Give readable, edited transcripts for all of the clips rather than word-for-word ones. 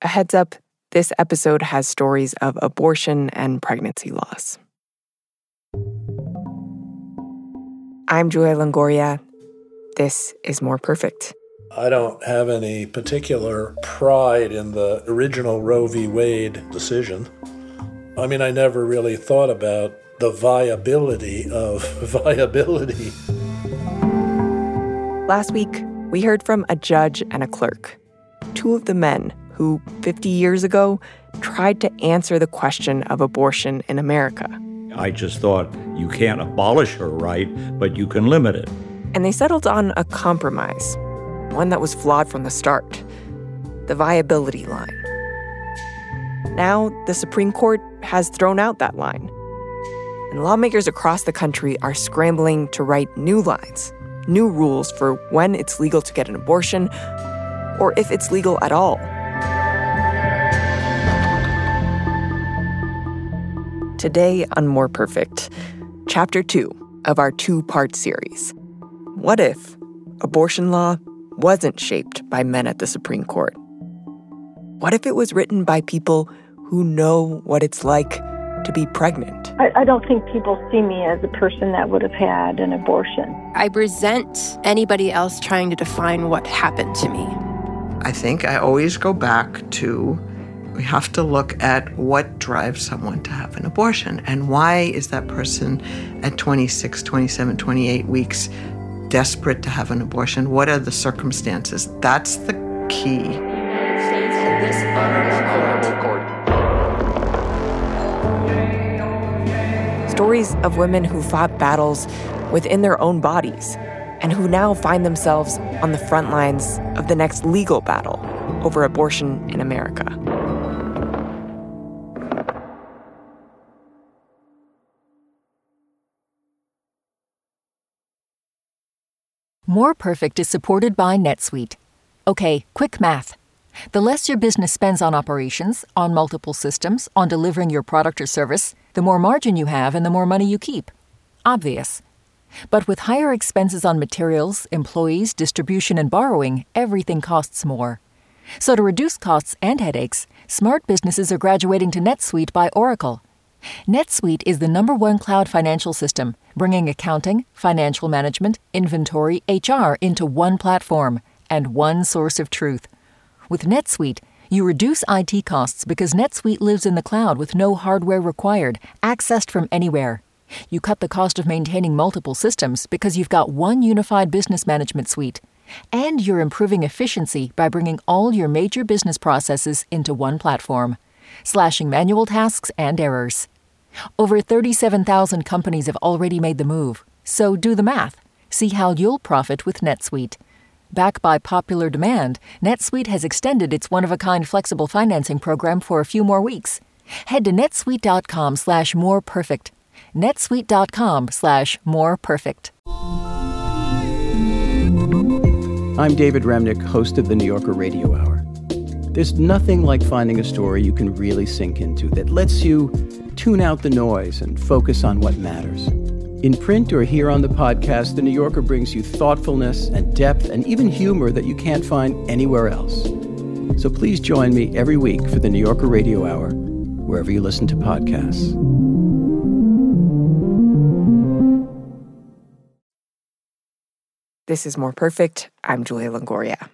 A heads up, this episode has stories of abortion and pregnancy loss. I'm Julia Longoria. This is More Perfect. I don't have any particular pride in the original Roe v. Wade decision. I mean, I never really thought about the viability of viability. Last week, we heard from a judge and a clerk, two of the men who, 50 years ago, tried to answer the question of abortion in America. I just thought you can't abolish her right, but you can limit it. And they settled on a compromise, one that was flawed from the start, the viability line. Now, the Supreme Court has thrown out that line. And lawmakers across the country are scrambling to write new lines, new rules for when it's legal to get an abortion, or if it's legal at all. Today on More Perfect, Chapter 2 of our two-part series. What if abortion law wasn't shaped by men at the Supreme Court? What if it was written by people who know what it's like to be pregnant? I don't think people see me as a person that would have had an abortion. I resent anybody else trying to define what happened to me. I think I always go back to, we have to look at what drives someone to have an abortion and why is that person at 26, 27, 28 weeks desperate to have an abortion? What are the circumstances? That's the key. Stories of women who fought battles within their own bodies and who now find themselves on the front lines of the next legal battle over abortion in America. More Perfect is supported by NetSuite. Okay, quick math. The less your business spends on operations, on multiple systems, on delivering your product or service, the more margin you have and the more money you keep. Obvious. But with higher expenses on materials, employees, distribution, and borrowing, everything costs more. So to reduce costs and headaches, smart businesses are graduating to NetSuite by Oracle. NetSuite is the #1 cloud financial system, bringing accounting, financial management, inventory, HR into one platform and one source of truth. With NetSuite, you reduce IT costs because NetSuite lives in the cloud with no hardware required, accessed from anywhere. You cut the cost of maintaining multiple systems because you've got one unified business management suite. And you're improving efficiency by bringing all your major business processes into one platform, slashing manual tasks and errors. Over 37,000 companies have already made the move, so do the math. See how you'll profit with NetSuite. Backed by popular demand, NetSuite has extended its one-of-a-kind flexible financing program for a few more weeks. Head to netsuite.com/moreperfect. netsuite.com/moreperfect. I'm David Remnick, host of the New Yorker Radio Hour. There's nothing like finding a story you can really sink into that lets you tune out the noise and focus on what matters. In print or here on the podcast, The New Yorker brings you thoughtfulness and depth and even humor that you can't find anywhere else. So please join me every week for The New Yorker Radio Hour, wherever you listen to podcasts. This is More Perfect. I'm Julia Longoria.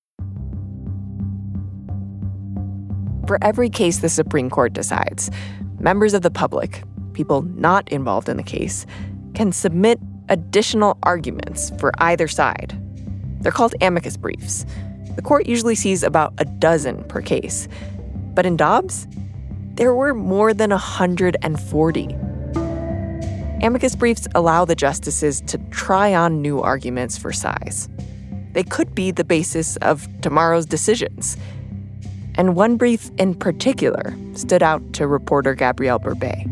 For every case the Supreme Court decides, members of the public, people not involved in the case, can submit additional arguments for either side. They're called amicus briefs. The court usually sees about a dozen per case. But in Dobbs, there were more than 140. Amicus briefs allow the justices to try on new arguments for size. They could be the basis of tomorrow's decisions. And one brief in particular stood out to reporter Gabrielle Burbet.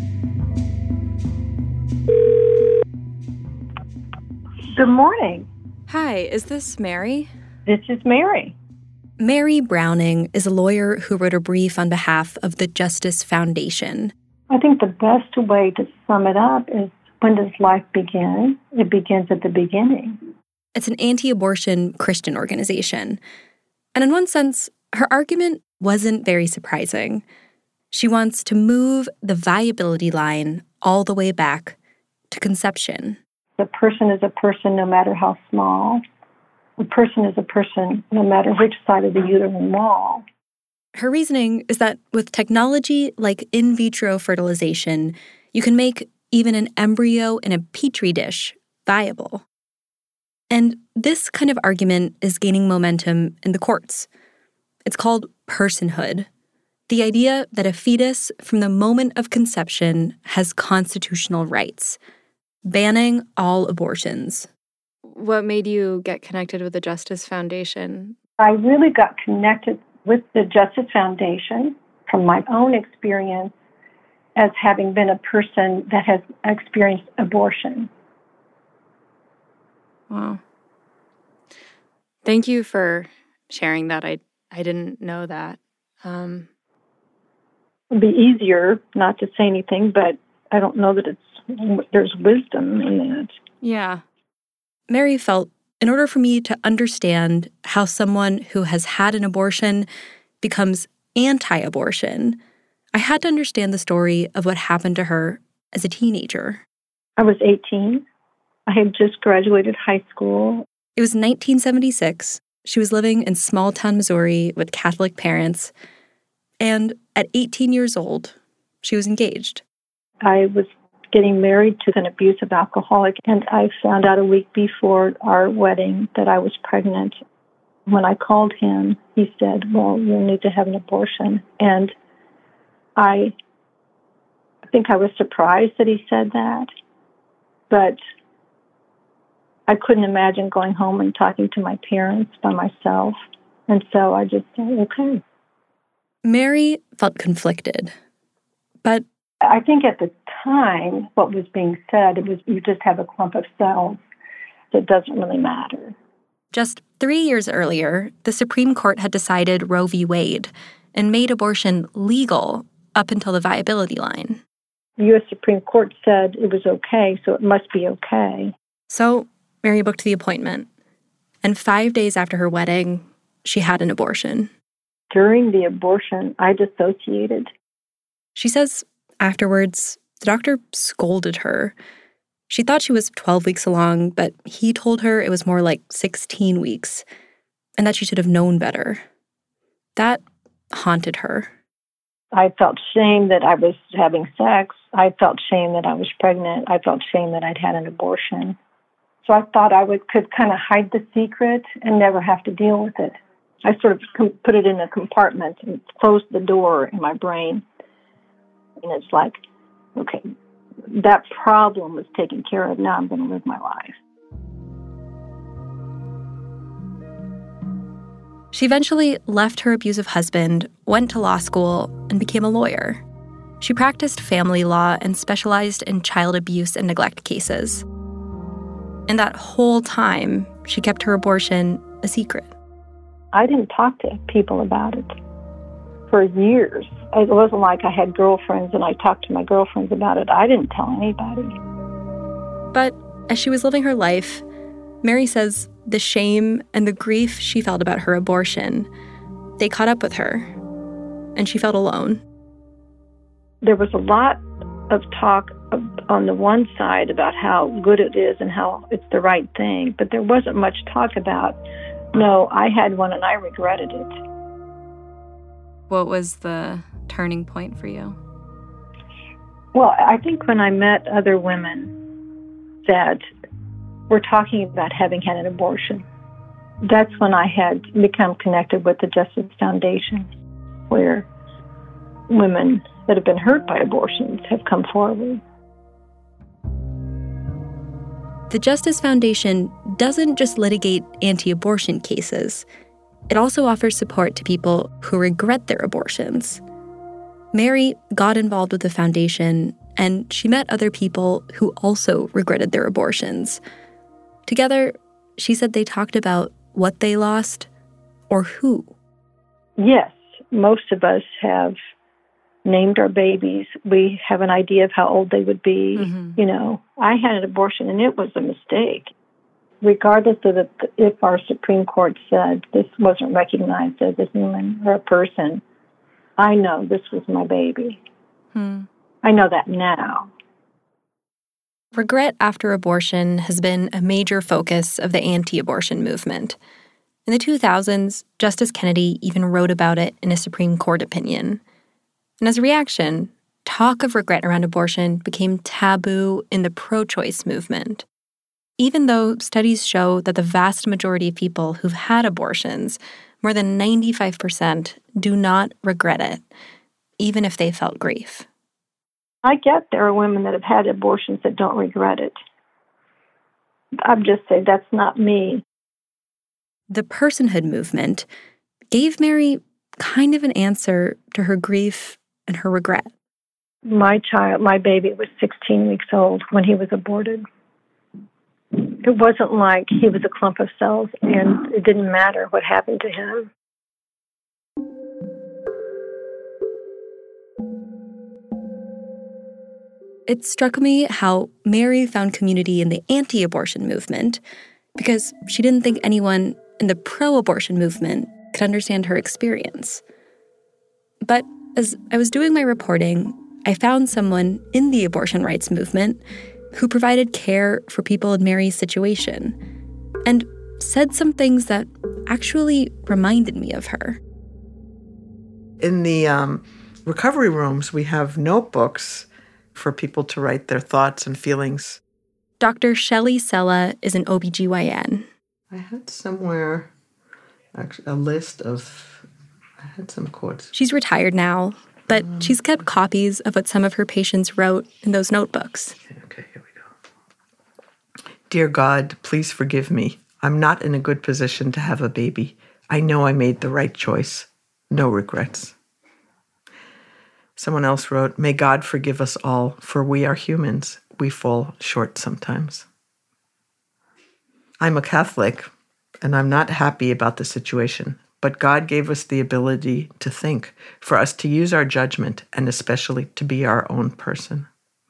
Good morning. Hi, is this Mary? This is Mary. Mary Browning is a lawyer who wrote a brief on behalf of the Justice Foundation. I think the best way to sum it up is, when does life begin? It begins at the beginning. It's an anti-abortion Christian organization. And in one sense, her argument wasn't very surprising. She wants to move the viability line all the way back to conception. A person is a person no matter how small. A person is a person no matter which side of the uterine wall. Her reasoning is that with technology like in vitro fertilization, you can make even an embryo in a petri dish viable. And this kind of argument is gaining momentum in the courts. It's called personhood, the idea that a fetus from the moment of conception has constitutional rights, banning all abortions. What made you get connected with the Justice Foundation? I really got connected with the Justice Foundation from my own experience as having been a person that has experienced abortion. Wow. Thank you for sharing that. I didn't know that. It'd be easier not to say anything, but I don't know that there's wisdom in that. Yeah. Mary felt in order for me to understand how someone who has had an abortion becomes anti-abortion, I had to understand the story of what happened to her as a teenager. I was 18. I had just graduated high school. It was 1976. She was living in small-town Missouri with Catholic parents. And at 18 years old, she was engaged. I was getting married to an abusive alcoholic, and I found out a week before our wedding that I was pregnant. When I called him, he said, well, you'll need to have an abortion. And I think I was surprised that he said that, but I couldn't imagine going home and talking to my parents by myself. And so I just said, okay. Mary felt conflicted, but I think at the time, what was being said, it was you just have a clump of cells. It doesn't really matter. Just 3 years earlier, the Supreme Court had decided Roe v. Wade and made abortion legal up until the viability line. The U.S. Supreme Court said it was okay, so it must be okay. So Mary booked the appointment. And 5 days after her wedding, she had an abortion. During the abortion, I dissociated. She says afterwards, the doctor scolded her. She thought she was 12 weeks along, but he told her it was more like 16 weeks, and that she should have known better. That haunted her. I felt shame that I was having sex. I felt shame that I was pregnant. I felt shame that I'd had an abortion. So I thought I could kind of hide the secret and never have to deal with it. I sort of put it in a compartment and closed the door in my brain. And it's like, okay, that problem was taken care of. Now I'm going to live my life. She eventually left her abusive husband, went to law school, and became a lawyer. She practiced family law and specialized in child abuse and neglect cases. And that whole time, she kept her abortion a secret. I didn't talk to people about it for years. It wasn't like I had girlfriends and I talked to my girlfriends about it. I didn't tell anybody. But as she was living her life, Mary says the shame and the grief she felt about her abortion, they caught up with her, and she felt alone. There was a lot of talk on the one side about how good it is and how it's the right thing, but there wasn't much talk about, no, I had one and I regretted it. What was the turning point for you? Well, I think when I met other women that were talking about having had an abortion, that's when I had become connected with the Justice Foundation, where women that have been hurt by abortions have come forward. The Justice Foundation doesn't just litigate anti-abortion cases. It also offers support to people who regret their abortions. Mary got involved with the foundation, and she met other people who also regretted their abortions. Together, she said they talked about what they lost or who. Yes, most of us have named our babies. We have an idea of how old they would be. Mm-hmm. You know, I had an abortion and it was a mistake. Regardless of if our Supreme Court said this wasn't recognized as a human or a person, I know this was my baby. I know that now. Regret after abortion has been a major focus of the anti-abortion movement. In the 2000s, Justice Kennedy even wrote about it in a Supreme Court opinion. And as a reaction, talk of regret around abortion became taboo in the pro-choice movement. Even though studies show that the vast majority of people who've had abortions, more than 95%, do not regret it, even if they felt grief. I get there are women that have had abortions that don't regret it. I'm just saying that's not me. The personhood movement gave Mary kind of an answer to her grief and her regret. My baby was 16 weeks old when he was aborted. It wasn't like he was a clump of cells and it didn't matter what happened to him. It struck me how Mary found community in the anti-abortion movement because she didn't think anyone in the pro-abortion movement could understand her experience. But as I was doing my reporting, I found someone in the abortion rights movement who provided care for people in Mary's situation and said some things that actually reminded me of her. In the recovery rooms, we have notebooks for people to write their thoughts and feelings. Dr. Shelley Sella is an OBGYN. I had somewhere actually a list of, I had some quotes. She's retired now, but she's kept copies of what some of her patients wrote in those notebooks. Okay, here we go. Dear God, please forgive me. I'm not in a good position to have a baby. I know I made the right choice. No regrets. Someone else wrote, may God forgive us all, for we are humans. We fall short sometimes. I'm a Catholic, and I'm not happy about the situation, but God gave us the ability to think, for us to use our judgment, and especially to be our own person.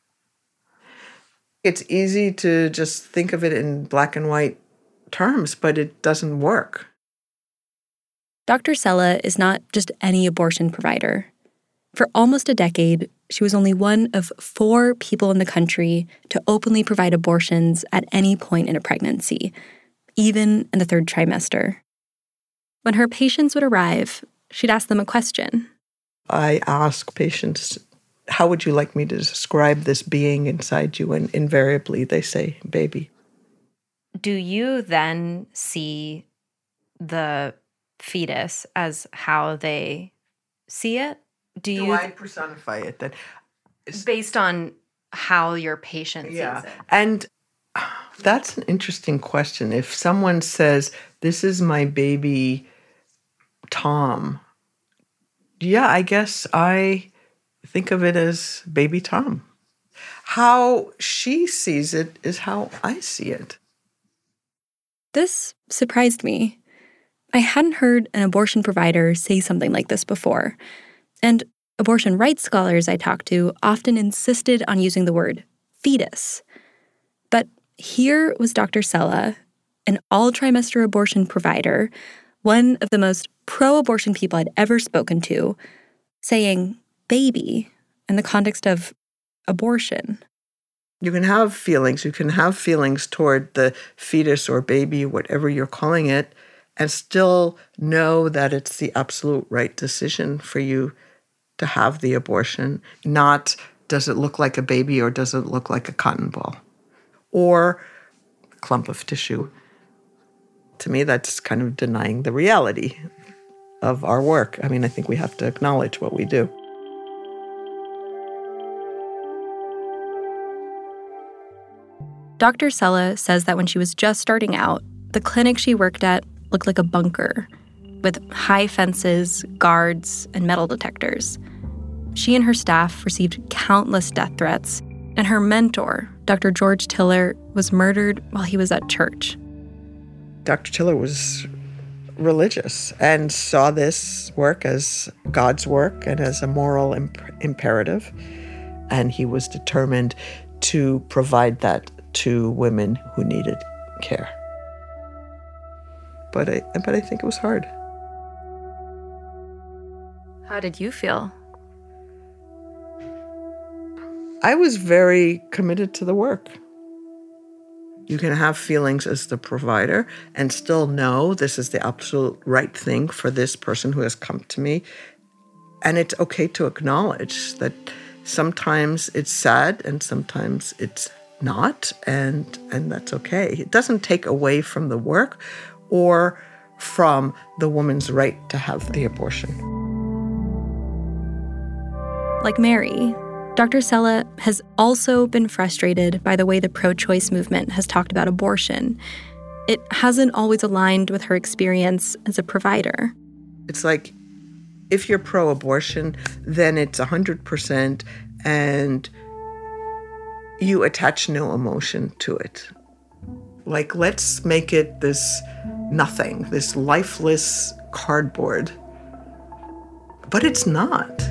It's easy to just think of it in black and white terms, but it doesn't work. Dr. Sella is not just any abortion provider. For almost a decade, she was only one of 4 people in the country to openly provide abortions at any point in a pregnancy, even in the 3rd trimester. When her patients would arrive, she'd ask them a question. I ask patients, how would you like me to describe this being inside you? And invariably they say, baby. Do you then see the fetus as how they see it? Do I personify it? That based on how your patient sees it? And that's an interesting question. If someone says, this is my baby Tom, I guess I think of it as baby Tom. How she sees it is how I see it. This surprised me. I hadn't heard an abortion provider say something like this before. And abortion rights scholars I talked to often insisted on using the word fetus. But here was Dr. Sella, an all-trimester abortion provider, one of the most pro-abortion people I'd ever spoken to, saying baby in the context of abortion. You can have feelings. You can have feelings toward the fetus or baby, whatever you're calling it, and still know that it's the absolute right decision for you to have the abortion, not does it look like a baby or does it look like a cotton ball or a clump of tissue. To me, that's kind of denying the reality of our work. I mean, I think we have to acknowledge what we do. Dr. Sella says that when she was just starting out, the clinic she worked at looked like a bunker with high fences, guards, and metal detectors. She and her staff received countless death threats, and her mentor, Dr. George Tiller, was murdered while he was at church. Dr. Tiller was religious and saw this work as God's work and as a moral imperative, and he was determined to provide that to women who needed care. But I think it was hard. How did you feel? I was very committed to the work. You can have feelings as the provider and still know this is the absolute right thing for this person who has come to me. And it's okay to acknowledge that sometimes it's sad and sometimes it's not, and that's okay. It doesn't take away from the work or from the woman's right to have the abortion. Like Mary, Dr. Sella has also been frustrated by the way the pro-choice movement has talked about abortion. It hasn't always aligned with her experience as a provider. It's like, if you're pro-abortion, then it's 100%, and you attach no emotion to it. Like, let's make it this nothing, this lifeless cardboard. But it's not.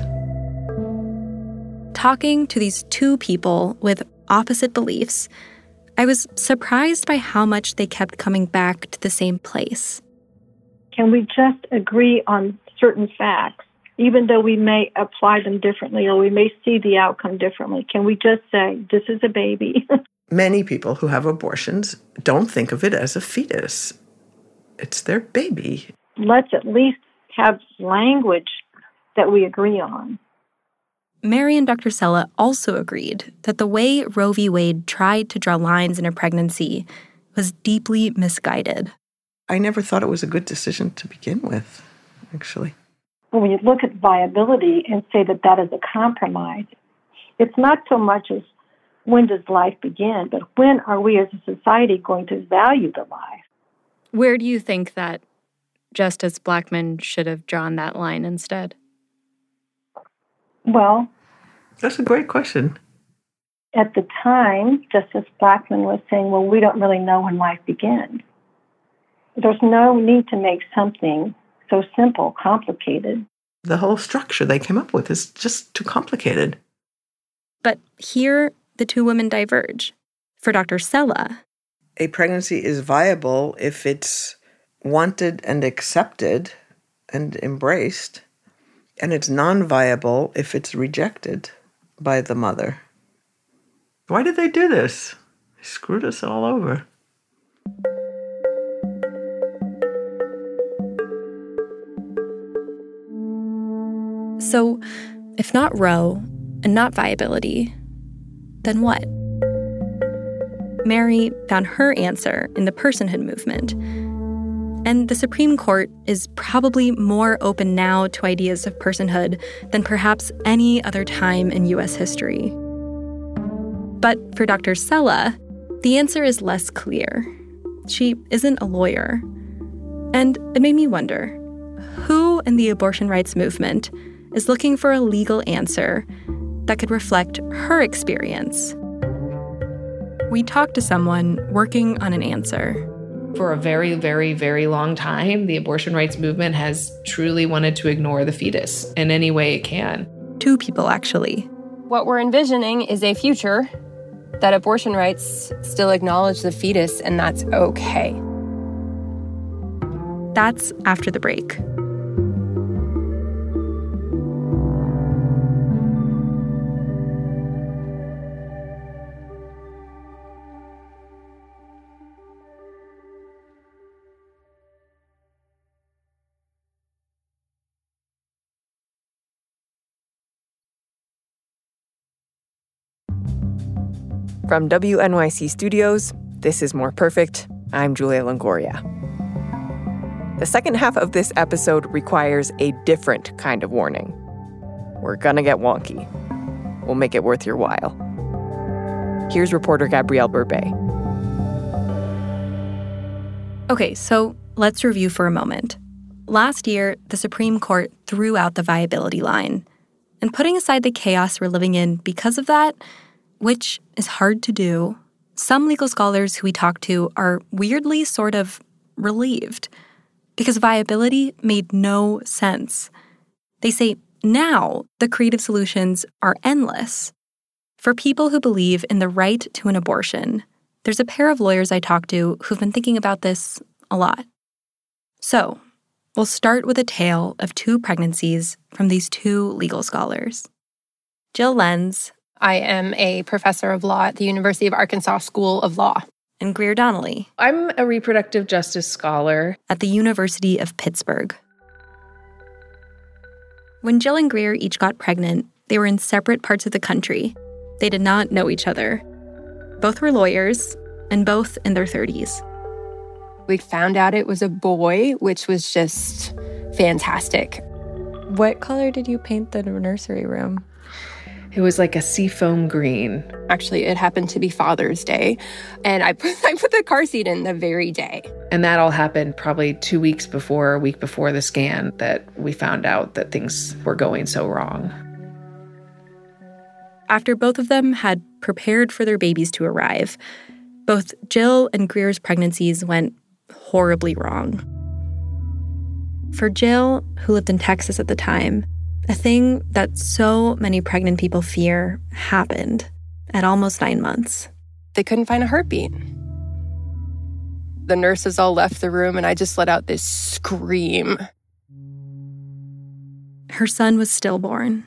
Talking to these two people with opposite beliefs, I was surprised by how much they kept coming back to the same place. Can we just agree on certain facts, even though we may apply them differently or we may see the outcome differently? Can we just say, this is a baby? Many people who have abortions don't think of it as a fetus. It's their baby. Let's at least have language that we agree on. Mary and Dr. Sella also agreed that the way Roe v. Wade tried to draw lines in a pregnancy was deeply misguided. I never thought it was a good decision to begin with, actually. When you look at viability and say that that is a compromise, it's not so much as when does life begin, but when are we as a society going to value the life? Where do you think that Justice Blackmun should have drawn that line instead? Well, that's a great question. At the time, Justice Blackmun was saying, well, we don't really know when life begins. There's no need to make something so simple complicated. The whole structure they came up with is just too complicated. But here, the two women diverge. For Dr. Sella, a pregnancy is viable if it's wanted and accepted and embraced, and it's non-viable if it's rejected by the mother. Why did they do this? They screwed us all over. So, if not Roe and not viability, then what? Mary found her answer in the personhood movement. And the Supreme Court is probably more open now to ideas of personhood than perhaps any other time in U.S. history. But for Dr. Sella, the answer is less clear. She isn't a lawyer. And it made me wonder, who in the abortion rights movement is looking for a legal answer that could reflect her experience? We talked to someone working on an answer. For a very, very, very long time, the abortion rights movement has truly wanted to ignore the fetus in any way it can. Two people, actually. What we're envisioning is a future that abortion rights still acknowledge the fetus, and that's okay. That's after the break. From WNYC Studios, this is More Perfect. I'm Julia Longoria. The second half of this episode requires a different kind of warning. We're gonna get wonky. We'll make it worth your while. Here's reporter Gabrielle Burbet. Okay, so let's review for a moment. Last year, the Supreme Court threw out the viability line. And putting aside the chaos we're living in because of that, which is hard to do, some legal scholars who we talked to are weirdly sort of relieved because viability made no sense. They say now the creative solutions are endless. For people who believe in the right to an abortion, there's a pair of lawyers I talked to who've been thinking about this a lot. So, we'll start with a tale of 2 pregnancies from these 2 legal scholars. Jill Lenz. I am a professor of law at the University of Arkansas School of Law. And Greer Donnelly. I'm a reproductive justice scholar at the University of Pittsburgh. When Jill and Greer each got pregnant, they were in separate parts of the country. They did not know each other. Both were lawyers, and both in their 30s. We found out it was a boy, which was just fantastic. What color did you paint the nursery room? It was like a seafoam green. Actually, it happened to be Father's Day, and I put the car seat in the very day. And that all happened probably a week before the scan that we found out that things were going so wrong. After both of them had prepared for their babies to arrive, both Jill and Greer's pregnancies went horribly wrong. For Jill, who lived in Texas at the time, a thing that so many pregnant people fear happened at almost 9 months. They couldn't find a heartbeat. The nurses all left the room, and I just let out this scream. Her son was stillborn.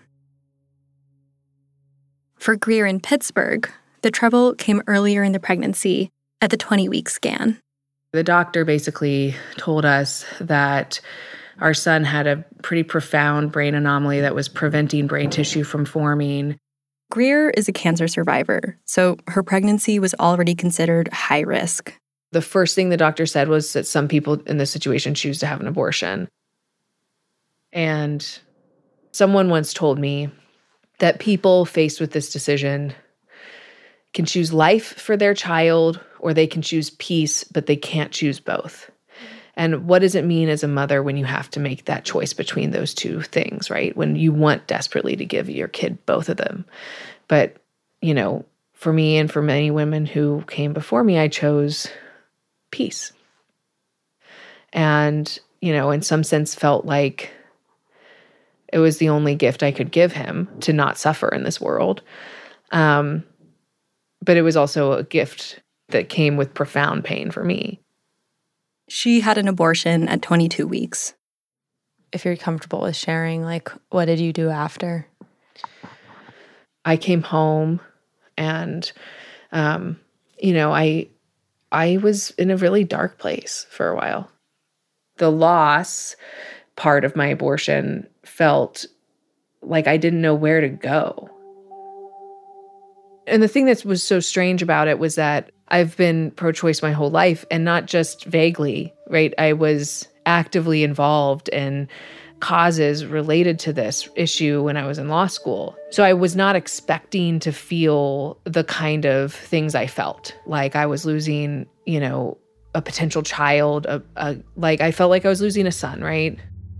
For Greer in Pittsburgh, the trouble came earlier in the pregnancy at the 20-week scan. The doctor basically told us that our son had a pretty profound brain anomaly that was preventing brain tissue from forming. Greer is a cancer survivor, so her pregnancy was already considered high risk. The first thing the doctor said was that some people in this situation choose to have an abortion. And someone once told me that people faced with this decision can choose life for their child or they can choose peace, but they can't choose both. And what does it mean as a mother when you have to make that choice between those 2 things, right? When you want desperately to give your kid both of them. But, for me and for many women who came before me, I chose peace. And, in some sense felt like it was the only gift I could give him to not suffer in this world. But it was also a gift that came with profound pain for me. She had an abortion at 22 weeks. If you're comfortable with sharing, what did you do after? I came home and, I was in a really dark place for a while. The loss part of my abortion felt like I didn't know where to go. And the thing that was so strange about it was that I've been pro-choice my whole life, and not just vaguely, right? I was actively involved in causes related to this issue when I was in law school. So I was not expecting to feel the kind of things I felt. Like I was losing, a potential child, I felt like I was losing a son, right?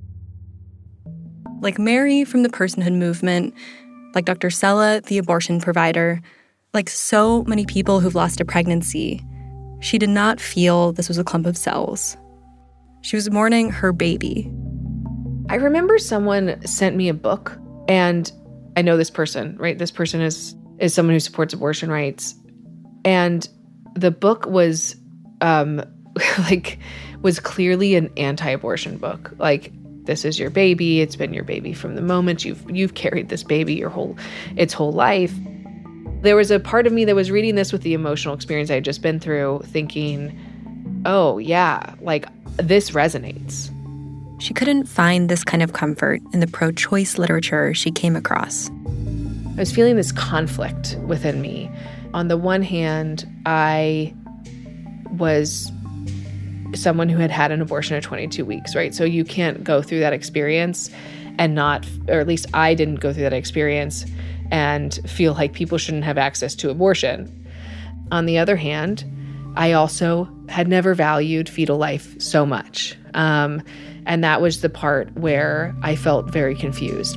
Like Mary from the personhood movement, like Dr. Sella, the abortion provider, like so many people who've lost a pregnancy, she did not feel this was a clump of cells. She was mourning her baby. I remember someone sent me a book, and I know this person, right? This person is someone who supports abortion rights. And the book was was clearly an anti-abortion book. Like, this is your baby. It's been your baby from the moment you've carried this baby its whole life. There was a part of me that was reading this with the emotional experience I had just been through, thinking, oh yeah, this resonates. She couldn't find this kind of comfort in the pro-choice literature she came across. I was feeling this conflict within me. On the one hand, I was someone who had an abortion at 22 weeks, right? So you can't go through that experience and not, or at least I didn't go through that experience and feel like people shouldn't have access to abortion. On the other hand, I also had never valued fetal life so much. And that was the part where I felt very confused.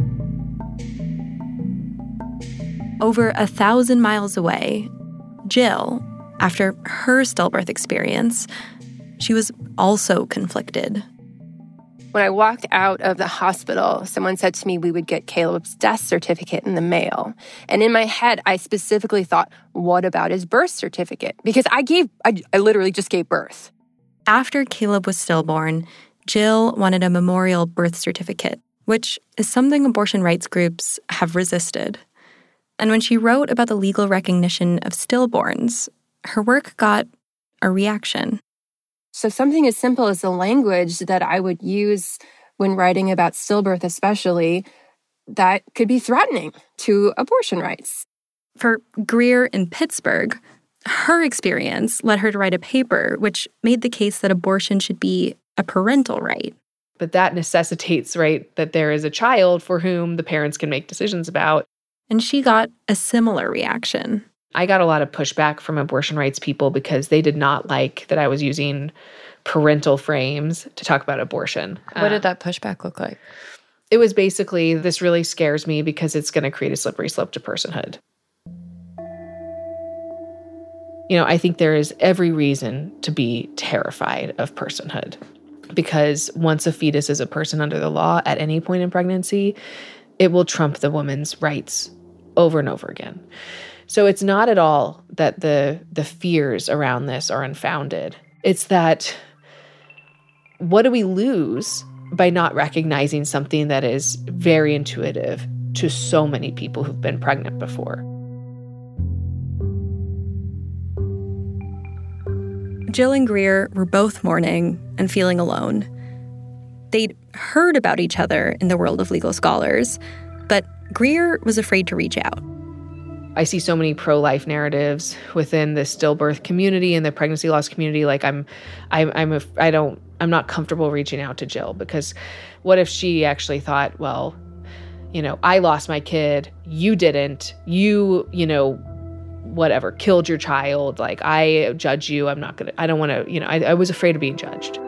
Over 1,000 miles away, Jill, after her stillbirth experience, she was also conflicted. When I walked out of the hospital, someone said to me we would get Caleb's death certificate in the mail. And in my head, I specifically thought, what about his birth certificate? Because I literally just gave birth. After Caleb was stillborn, Jill wanted a memorial birth certificate, which is something abortion rights groups have resisted. And when she wrote about the legal recognition of stillborns, her work got a reaction. So something as simple as the language that I would use when writing about stillbirth especially, that could be threatening to abortion rights. For Greer in Pittsburgh, her experience led her to write a paper which made the case that abortion should be a parental right. But that necessitates, right, that there is a child for whom the parents can make decisions about. And she got a similar reaction. I got a lot of pushback from abortion rights people because they did not like that I was using parental frames to talk about abortion. What did that pushback look like? It was basically, this really scares me because it's going to create a slippery slope to personhood. You know, I think there is every reason to be terrified of personhood because once a fetus is a person under the law at any point in pregnancy, it will trump the woman's rights over and over again. So it's not at all that the fears around this are unfounded. It's that what do we lose by not recognizing something that is very intuitive to so many people who've been pregnant before? Jill and Greer were both mourning and feeling alone. They'd heard about each other in the world of legal scholars, but Greer was afraid to reach out. I see so many pro-life narratives within the stillbirth community and the pregnancy loss community. Like I'm not comfortable reaching out to Jill because what if she actually thought, well, you know, I lost my kid, you didn't, you know, whatever, killed your child. Like I judge you. I don't want to, you know, I was afraid of being judged.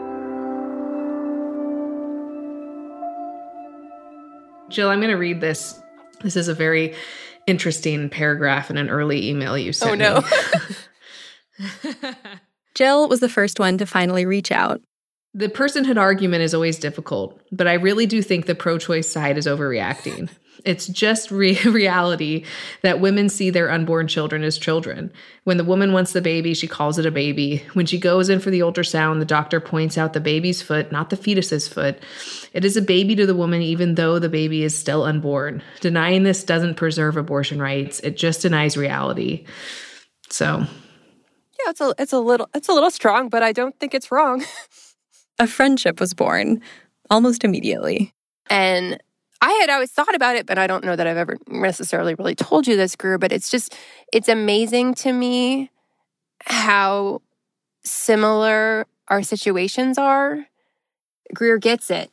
Jill, I'm going to read this. This is a very interesting paragraph in an early email you sent me. Oh, no. Jill was the first one to finally reach out. The personhood argument is always difficult, but I really do think the pro-choice side is overreacting. It's just reality that women see their unborn children as children. When the woman wants the baby, she calls it a baby. When she goes in for the ultrasound, the doctor points out the baby's foot, not the fetus's foot. It is a baby to the woman, even though the baby is still unborn. Denying this doesn't preserve abortion rights. It just denies reality. So, yeah, it's a little strong, but I don't think it's wrong. A friendship was born almost immediately. And I had always thought about it, but I don't know that I've ever necessarily really told you this, Greer, but it's amazing to me how similar our situations are. Greer gets it.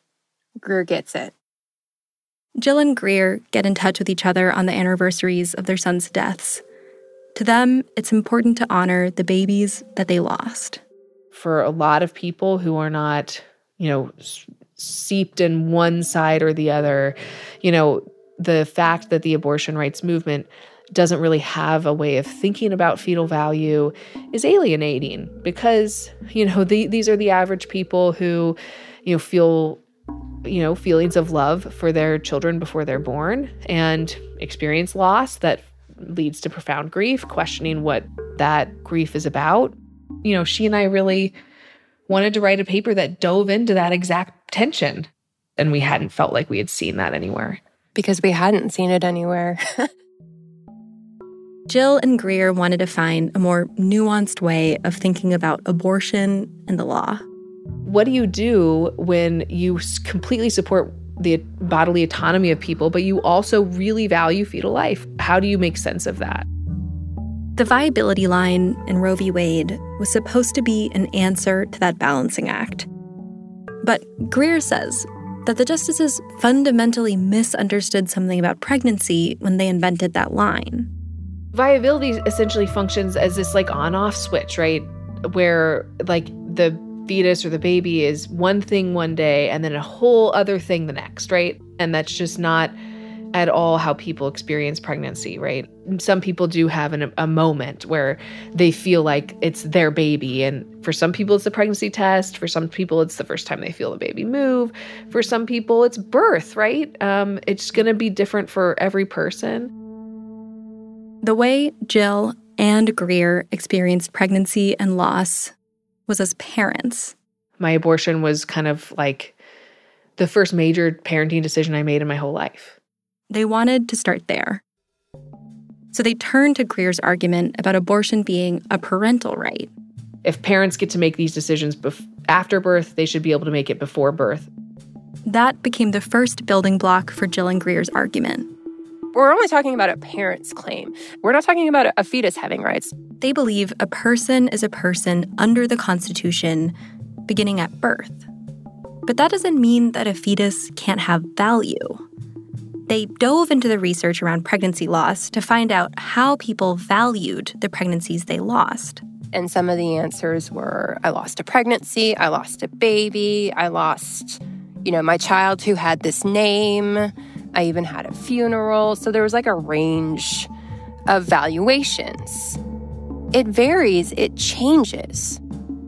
Jill and Greer get in touch with each other on the anniversaries of their sons' deaths. To them, it's important to honor the babies that they lost. For a lot of people who are not, you know, seeped in one side or the other, you know, the fact that the abortion rights movement doesn't really have a way of thinking about fetal value is alienating because, you know, these are the average people who, you know, feel, you know, feelings of love for their children before they're born and experience loss that leads to profound grief, questioning what that grief is about. You know, she and I really wanted to write a paper that dove into that exact tension. And we hadn't felt like we had seen that anywhere. Because we hadn't seen it anywhere. Jill and Greer wanted to find a more nuanced way of thinking about abortion and the law. What do you do when you completely support the bodily autonomy of people, but you also really value fetal life? How do you make sense of that? The viability line in Roe v. Wade was supposed to be an answer to that balancing act. But Greer says that the justices fundamentally misunderstood something about pregnancy when they invented that line. Viability essentially functions as this like on-off switch, right? Where like the fetus or the baby is one thing one day and then a whole other thing the next, right? And that's just not at all how people experience pregnancy, right? Some people do have a moment where they feel like it's their baby. And for some people, it's a pregnancy test. For some people, it's the first time they feel the baby move. For some people, it's birth, right? It's going to be different for every person. The way Jill and Greer experienced pregnancy and loss was as parents. My abortion was kind of like the first major parenting decision I made in my whole life. They wanted to start there. So they turned to Greer's argument about abortion being a parental right. If parents get to make these decisions after birth, they should be able to make it before birth. That became the first building block for Jill and Greer's argument. We're only talking about a parent's claim. We're not talking about a fetus having rights. They believe a person is a person under the Constitution beginning at birth. But that doesn't mean that a fetus can't have value. They dove into the research around pregnancy loss to find out how people valued the pregnancies they lost. And some of the answers were, I lost a pregnancy, I lost a baby, I lost, my child who had this name. I even had a funeral. So there was like a range of valuations. It varies, it changes.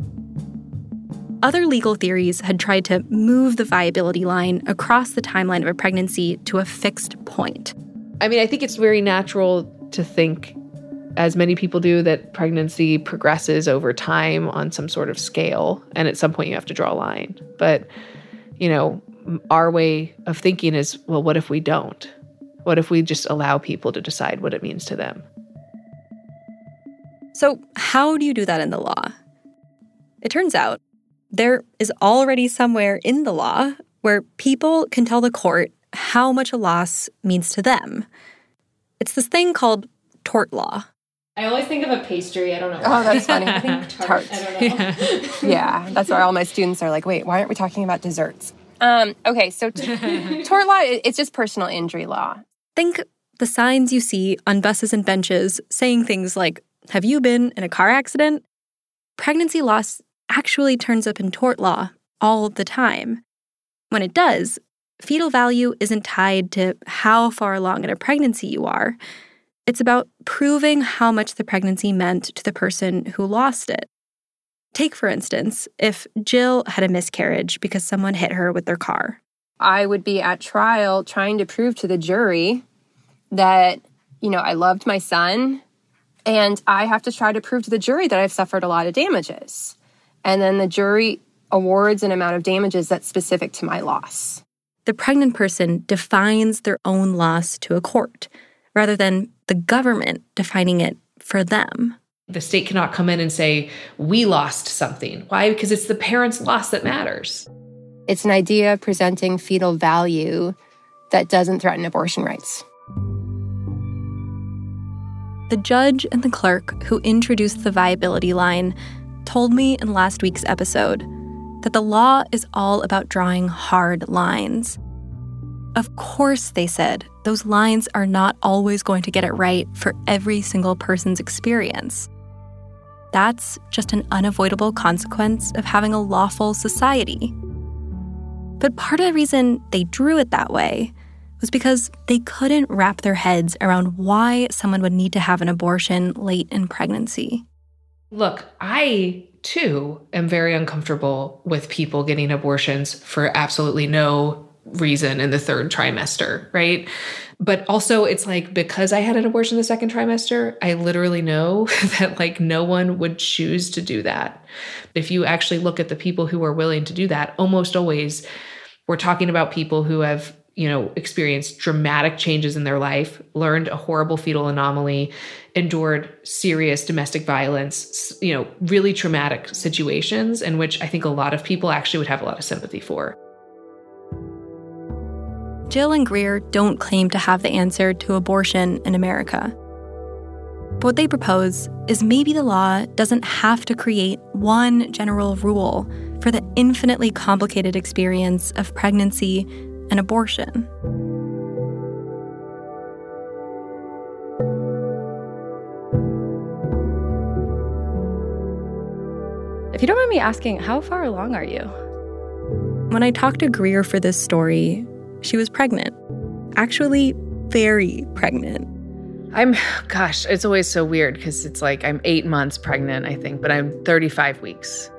Other legal theories had tried to move the viability line across the timeline of a pregnancy to a fixed point. I mean, I think it's very natural to think, as many people do, that pregnancy progresses over time on some sort of scale, and at some point you have to draw a line. But, our way of thinking is, well, what if we don't? What if we just allow people to decide what it means to them? So how do you do that in the law? It turns out there is already somewhere in the law where people can tell the court how much a loss means to them. It's this thing called tort law. I always think of a pastry. I don't know. Oh, that's funny. I think tart. I don't know. Yeah, that's why all my students are like, wait, why aren't we talking about desserts? Okay, so tort law, it's just personal injury law. Think the signs you see on buses and benches saying things like, have you been in a car accident? Pregnancy loss actually turns up in tort law all the time. When it does, fetal value isn't tied to how far along in a pregnancy you are. It's about proving how much the pregnancy meant to the person who lost it. Take, for instance, if Jill had a miscarriage because someone hit her with their car. I would be at trial trying to prove to the jury that, I loved my son, and I have to try to prove to the jury that I've suffered a lot of damages. And then the jury awards an amount of damages that's specific to my loss. The pregnant person defines their own loss to a court, rather than the government defining it for them. The state cannot come in and say, we lost something. Why? Because it's the parent's loss that matters. It's an idea of presenting fetal value that doesn't threaten abortion rights. The judge and the clerk who introduced the viability line told me in last week's episode that the law is all about drawing hard lines. Of course, they said, those lines are not always going to get it right for every single person's experience. That's just an unavoidable consequence of having a lawful society. But part of the reason they drew it that way was because they couldn't wrap their heads around why someone would need to have an abortion late in pregnancy. Look, I, too, am very uncomfortable with people getting abortions for absolutely no reason in the third trimester, right? But also it's like, because I had an abortion the second trimester, I literally know that no one would choose to do that. If you actually look at the people who are willing to do that, almost always we're talking about people who have, experienced dramatic changes in their life, learned a horrible fetal anomaly, endured serious domestic violence, really traumatic situations in which I think a lot of people actually would have a lot of sympathy for. Jill and Greer don't claim to have the answer to abortion in America. But what they propose is maybe the law doesn't have to create one general rule for the infinitely complicated experience of pregnancy and abortion. If you don't mind me asking, how far along are you? When I talked to Greer for this story, she was pregnant. Actually, very pregnant. It's always so weird because it's like I'm 8 months pregnant, I think, but I'm 35 weeks.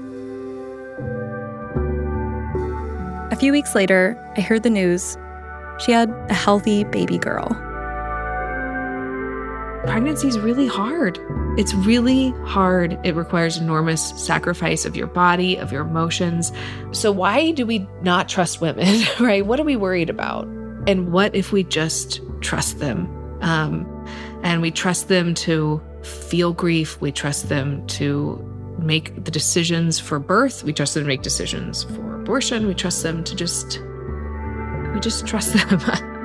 A few weeks later, I heard the news. She had a healthy baby girl. pregnancy is really hard. It's really hard. It requires enormous sacrifice of your body, of your emotions. So why do we not trust women, right? What are we worried about? And what if we just trust them? And we trust them to feel grief. We trust them to make the decisions for birth. We trust them to make decisions for abortion. We trust them to just trust them.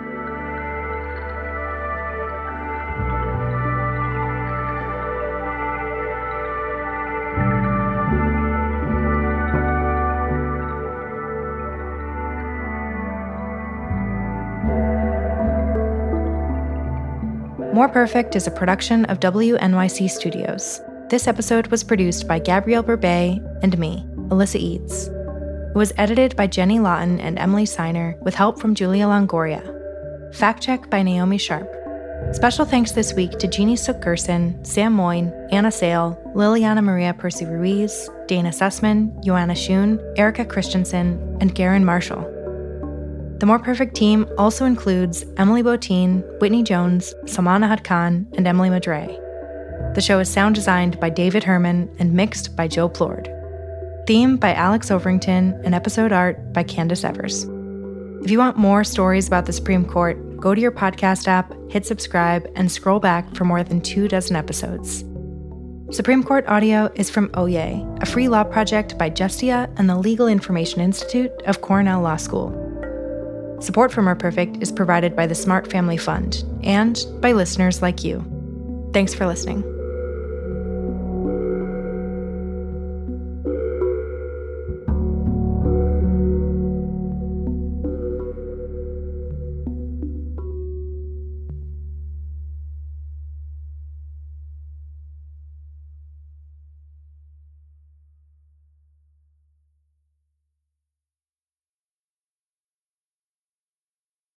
More Perfect is a production of WNYC Studios. This episode was produced by Gabrielle Burbet and me, Alyssa Eads. It was edited by Jenny Lawton and Emily Seiner with help from Julia Longoria. Fact check by Naomi Sharp. Special thanks this week to Jeannie Sook-Gerson, Sam Moyne, Anna Sale, Liliana Maria Percy-Ruiz, Dana Sussman, Joanna Schoon, Erica Christensen, and Garen Marshall. The More Perfect team also includes Emily Botein, Whitney Jones, Salmana Hadkan, and Emily Madre. The show is sound designed by David Herman and mixed by Joe Plord. Theme by Alex Overington and episode art by Candace Evers. If you want more stories about the Supreme Court, go to your podcast app, hit subscribe, and scroll back for more than 24 episodes. Supreme Court audio is from Oyez, a free law project by Justia and the Legal Information Institute of Cornell Law School. Support for More Perfect is provided by the Smart Family Fund and by listeners like you. Thanks for listening.